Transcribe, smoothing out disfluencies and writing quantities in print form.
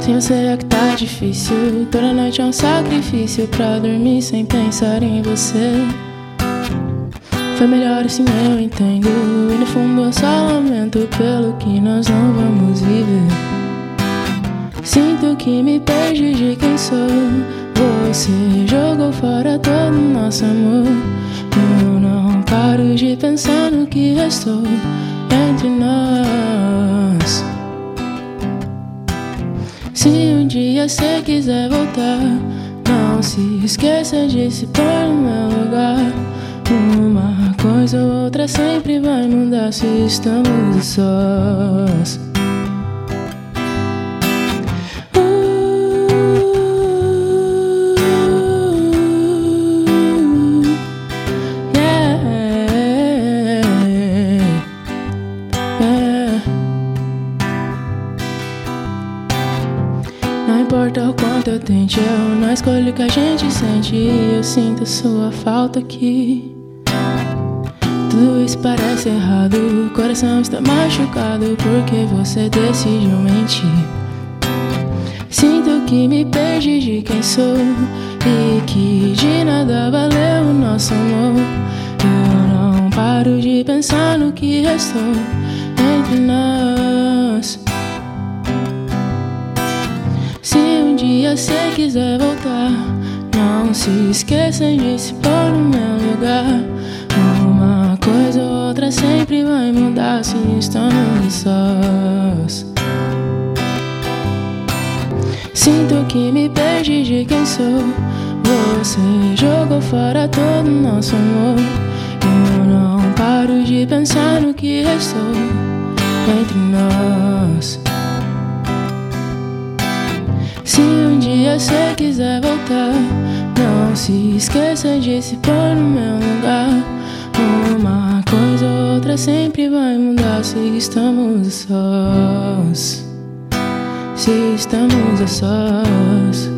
Sem você é que tá difícil. Toda noite é um sacrifício pra dormir sem pensar em você. Foi melhor assim, eu entendo. E no fundo eu só lamento pelo que nós não vamos viver. Sinto que me perdi de quem sou. Você jogou fora todo o nosso amor. Eu não paro de pensar no que restou entre nós. Se um dia cê quiser voltar, não se esqueça de se pôr no meu lugar. Uma coisa ou outra sempre vai mudar se estamos sós. Não importa o quanto eu tente, eu não escolho o que a gente sente. E eu sinto sua falta aqui. Tudo isso parece errado, o coração está machucado porque você decidiu mentir. Sinto que me perdi de quem sou e que de nada valeu o nosso amor. Eu não paro de pensar no que restou entre nós. Se um dia cê quiser voltar, não se esqueça de se pôr no meu lugar. Uma coisa ou outra sempre vai mudar se estamos sós. Sinto que me perdi de quem sou. Você jogou fora todo o nosso amor. Eu não paro de pensar no que restou entre nós. Se um dia cê quiser voltar, não se esqueça de se pôr no meu lugar. Uma coisa ou outra sempre vai mudar se estamos sós. Se estamos a sós.